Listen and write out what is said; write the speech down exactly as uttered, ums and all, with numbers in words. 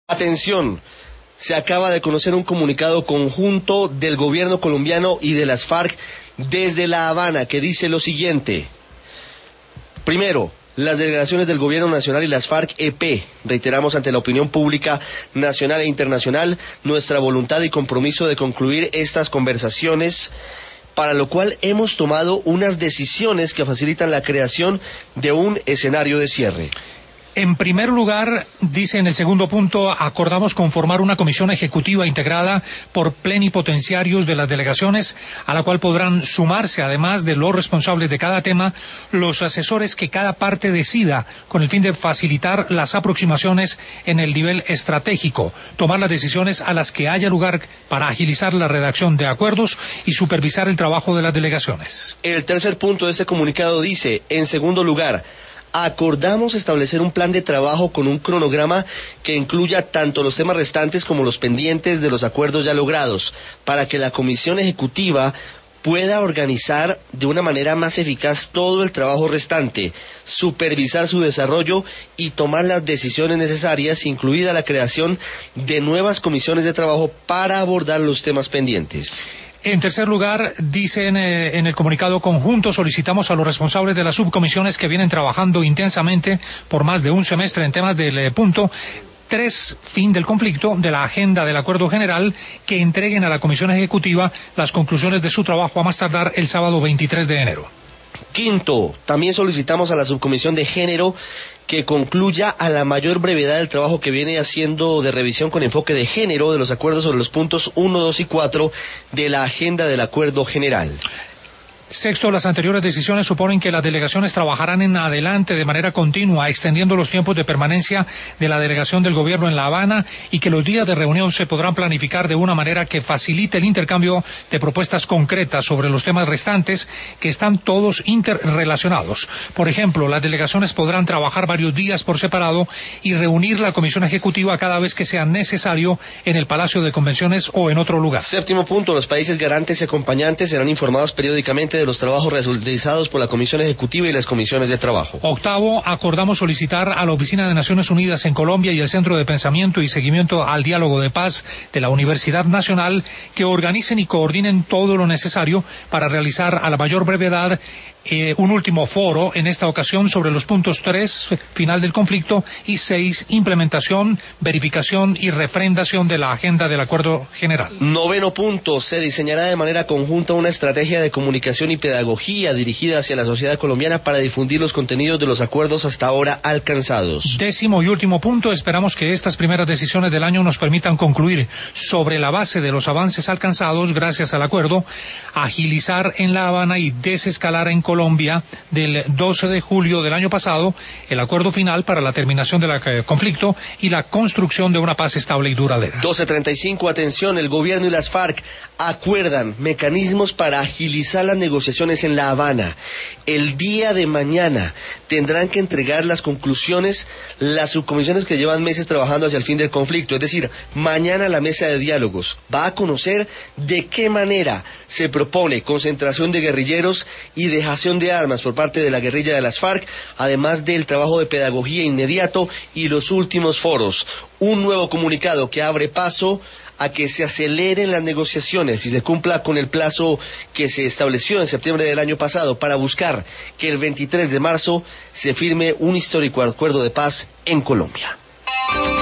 Atención, se acaba de conocer un comunicado conjunto del gobierno colombiano y de las FARC desde La Habana que dice lo siguiente. Primero, las delegaciones del gobierno nacional y las FARC-E P reiteramos ante la opinión pública nacional e internacional nuestra voluntad y compromiso de concluir estas conversaciones, para lo cual hemos tomado unas decisiones que facilitan la creación de un escenario de cierre. En primer lugar, dice en el segundo punto, acordamos conformar una comisión ejecutiva integrada por plenipotenciarios de las delegaciones, a la cual podrán sumarse, además de los responsables de cada tema, los asesores que cada parte decida, con el fin de facilitar las aproximaciones en el nivel estratégico, tomar las decisiones a las que haya lugar para agilizar la redacción de acuerdos y supervisar el trabajo de las delegaciones. El tercer punto de este comunicado dice, en segundo lugar, acordamos establecer un plan de trabajo con un cronograma que incluya tanto los temas restantes como los pendientes de los acuerdos ya logrados, para que la comisión ejecutiva pueda organizar de una manera más eficaz todo el trabajo restante, supervisar su desarrollo y tomar las decisiones necesarias, incluida la creación de nuevas comisiones de trabajo para abordar los temas pendientes. En tercer lugar, dicen eh, en el comunicado conjunto, solicitamos a los responsables de las subcomisiones que vienen trabajando intensamente por más de un semestre en temas del eh, punto tres, fin del conflicto, de la agenda del acuerdo general, que entreguen a la comisión ejecutiva las conclusiones de su trabajo a más tardar el sábado veintitrés de enero. Quinto, también solicitamos a la subcomisión de género que concluya a la mayor brevedad el trabajo que viene haciendo de revisión con enfoque de género de los acuerdos sobre los puntos uno, dos y cuatro de la agenda del acuerdo general. Sexto, las anteriores decisiones suponen que las delegaciones trabajarán en adelante de manera continua, extendiendo los tiempos de permanencia de la delegación del gobierno en La Habana y que los días de reunión se podrán planificar de una manera que facilite el intercambio de propuestas concretas sobre los temas restantes que están todos interrelacionados. Por ejemplo, las delegaciones podrán trabajar varios días por separado y reunir la comisión ejecutiva cada vez que sea necesario en el Palacio de Convenciones o en otro lugar. Séptimo punto, los países garantes y acompañantes serán informados periódicamente de los trabajos realizados por la Comisión Ejecutiva y las comisiones de trabajo. Octavo, acordamos solicitar a la Oficina de Naciones Unidas en Colombia y el Centro de Pensamiento y Seguimiento al Diálogo de Paz de la Universidad Nacional que organicen y coordinen todo lo necesario para realizar a la mayor brevedad eh, un último foro, en esta ocasión sobre los puntos tres, final del conflicto, y seis, implementación, verificación y refrendación de la agenda del acuerdo general. Noveno punto, se diseñará de manera conjunta una estrategia de comunicación y pedagogía dirigida hacia la sociedad colombiana para difundir los contenidos de los acuerdos hasta ahora alcanzados. Décimo y último punto, esperamos que estas primeras decisiones del año nos permitan concluir sobre la base de los avances alcanzados gracias al acuerdo, agilizar en La Habana y desescalar en Colombia del doce de julio del año pasado el acuerdo final para la terminación del eh, conflicto y la construcción de una paz estable y duradera. doce treinta y cinco, atención, el gobierno y las FARC acuerdan mecanismos para agilizar las negociaciones en La Habana. El día de mañana tendrán que entregar las conclusiones las subcomisiones que llevan meses trabajando hacia el fin del conflicto, es decir, mañana la mesa de diálogos va a conocer de qué manera se propone concentración de guerrilleros y dejación de armas por parte de la guerrilla de las FARC, además del trabajo de pedagogía inmediato y los últimos foros. Un nuevo comunicado que abre paso a que se aceleren las negociaciones y se cumpla con el plazo que se estableció en septiembre del año pasado para buscar que el veintitrés de marzo se firme un histórico acuerdo de paz en Colombia.